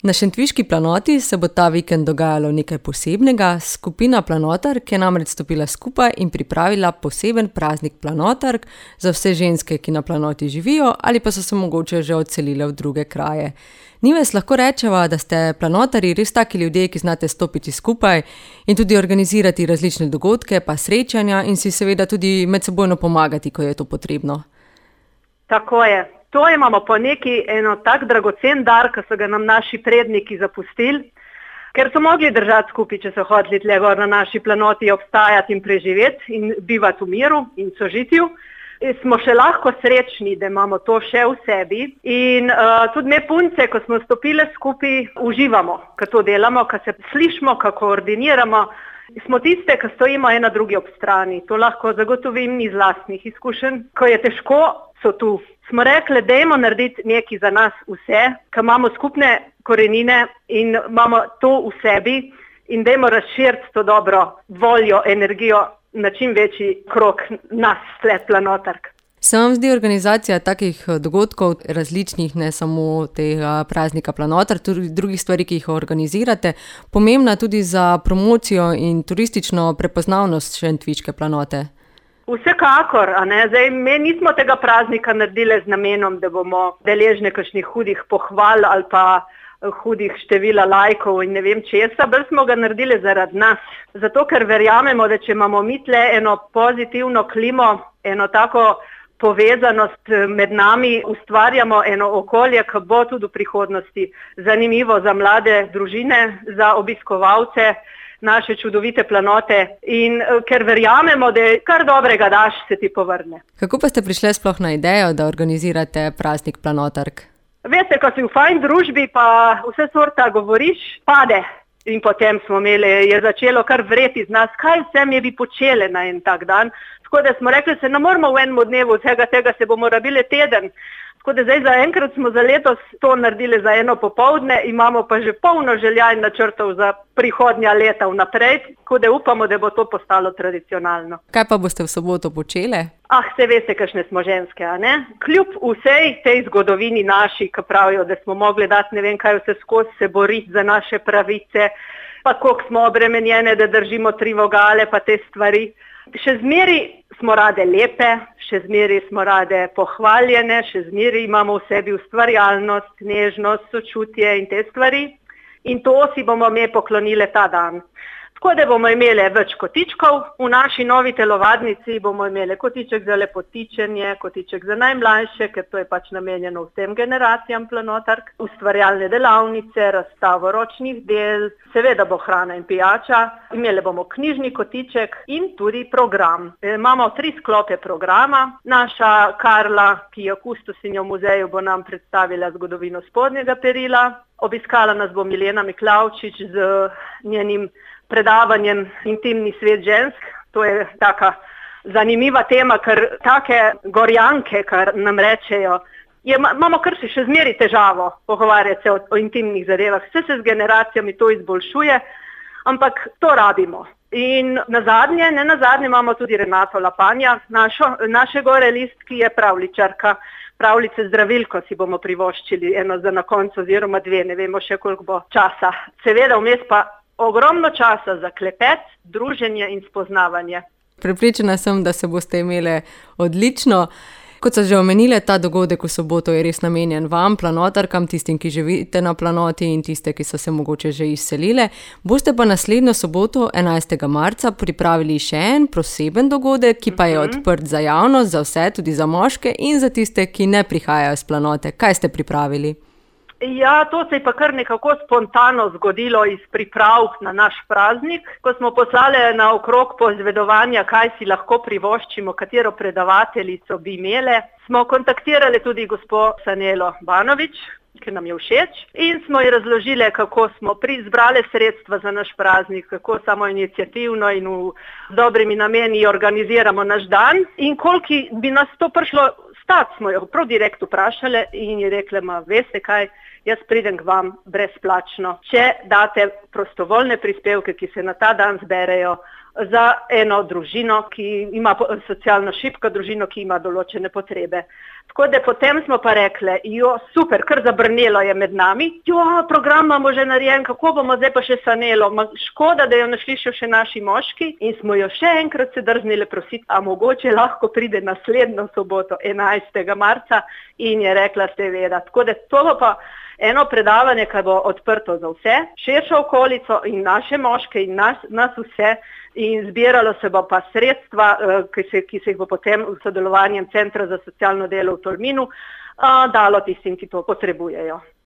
Na Šentviški planoti se bo ta vikend dogajalo nekaj posebnega. Skupina planotark je namreč stopila skupaj in pripravila poseben praznik planotark za vse ženske, ki na planoti živijo ali pa so se mogoče že odselile v druge kraje. Nives, lahko rečeva, da ste planotarji res taki ljudje, ki znate stopiti skupaj in tudi organizirati različne dogodke, pa srečanja in si seveda tudi medsebojno pomagati, ko je to potrebno. Tako je. To imamo po neki eno tak dragocen dar, ki so ga nam naši predniki zapustili, ker so mogli držati skupaj, če so hoteli tle gor na naši planoti obstajati in preživeti in bivati v miru in sožitju. Smo še lahko srečni, da imamo to še v sebi in tudi me punce, ko smo stopile skupaj, uživamo, ko to delamo, ko se slišimo, ko koordiniramo. Smo tiste, ki stojimo ena drugi ob strani. To lahko zagotovim iz lastnih izkušenj. Ko je težko, so tu. Smo rekli, dajmo narediti nekaj za nas vse, ki imamo skupne korenine in imamo to v sebi in dajmo razširiti to dobro voljo, energijo na čim večji krog nas, sled planotark. Se vam zdi organizacija takih dogodkov različnih, ne samo tega praznika planotark, tudi drugih stvari, ki jih organizirate, pomembna tudi za promocijo in turistično prepoznavnost Šentviške planote? Vsekakor, a ne? Zdaj, mi nismo tega praznika naredili z namenom, da bomo deležni kakšnih hudih pohval ali pa hudih števila lajkov in ne vem česa, bolj smo ga naredili zaradi nas. Zato, ker verjamemo, da če imamo mi tle eno pozitivno klimo, eno tako povezanost med nami, ustvarjamo eno okolje, ki bo tudi v prihodnosti zanimivo za mlade družine, za obiskovalce naše čudovite planote in ker verjamemo, da kar dobrega daš, se ti povrne. Kako pa ste prišli sploh na idejo, da organizirate praznik planotark? Veste, ko si v fajn družbi, pa vse sorta govoriš, pade. In potem je začelo kar vreti z nas, kaj vse mi bi počele na en tak dan. Tako da smo rekli, se ne moramo v enem dnevu vsega tega, se bomo rabili teden. Tako da zdaj zaenkrat smo za letos to naredili za eno popoldne, imamo pa že polno želja in načrtov za prihodnja leta vnaprej, tako da upamo, da bo to postalo tradicionalno. Kaj pa boste v soboto počele? Se veste, kakšne smo ženske, a ne? Kljub vsej tej zgodovini naši, ki pravijo, da smo mogli dati ne vem kaj vse skozi se boriti za naše pravice, pa koliko smo obremenjene, da držimo 3 vogale, pa te stvari. Še zmeri smo rade lepe, še zmeri smo rade pohvaljene, še zmeri imamo v sebi ustvarjalnost, nežnost, sočutje in te stvari. In to si bomo mi poklonile ta dan. Tako da bomo imeli več kotičkov, v naši novi telovadnici bomo imeli kotiček za lepotičenje, kotiček za najmlajše, ker to je pač namenjeno vsem generacijam planotark, ustvarjalne delavnice, razstavo ročnih del, seveda bo hrana in pijača, imeli bomo knjižni kotiček in tudi program. Imamo 3 sklope programa. Naša Karla, ki je kustosinja v muzeju, bo nam predstavila zgodovino spodnjega perila. Obiskala nas bo Milena Miklavčič z njenim predavanjem Intimni svet žensk. To je taka zanimiva tema, ker take gorjanke, kar nam rečejo, imamo kar še zmeri težavo pogovarjati se o intimnih zadevah. Vse se z generacijami to izboljšuje, ampak to rabimo. In ne nazadnje imamo tudi Renato Lapanja, naše gore list, ki je pravličarka. Pravljice zdravilko si bomo privoščili, eno za na koncu oziroma 2, ne vemo še koliko bo časa. Seveda vmes pa ogromno časa za klepet, druženje in spoznavanje. Prepričana sem, da se boste imele odlično. Kot so že omenile, ta dogodek v soboto je res namenjen vam, planotarkam, tistim, ki živite na planoti in tiste, ki so se mogoče že izselile. Boste pa naslednjo soboto, 11. marca, pripravili še en poseben dogodek, ki pa je odprt za javnost, za vse, tudi za moške in za tiste, ki ne prihajajo s planote. Kaj ste pripravili? Ja, to se je pa kar nekako spontano zgodilo iz priprav na naš praznik, ko smo poslali naokrog poizvedovanja, kaj si lahko privoščimo, katero predavateljico bi imele. Smo kontaktirali tudi gospo Sanelo Banović, ki nam je všeč, in smo ji razložili, kako smo zbrali sredstva za naš praznik, kako samoiniciativno in z dobrimi nameni organiziramo naš dan in koliko bi nas to prišlo stati, smo jo prav direkt vprašali in ji rekli, veste kaj, jaz pridem k vam brezplačno. Če date prostovoljne prispevke, ki se na ta dan zberejo, za eno družino, ki ima socialno šibko družino, ki ima določene potrebe. Tako da potem smo pa rekli, super, kar zabrnelo je med nami, program imamo že narejen, kako bomo zdaj pa še sanelo, škoda, da jo ne slišijo še naši moški in smo jo še enkrat se drznili prositi, a mogoče lahko pride naslednjo soboto, 11. marca in je rekla seveda. Tako da to bo pa eno predavanje, ki bo odprto za vse, širšo okolico in naše moške in nas vse, in zbiralo se bo pa sredstva, ki se jih bo potem v sodelovanju Centra za socialno delo v Tolminu dalo tistim, ki to potrebujejo.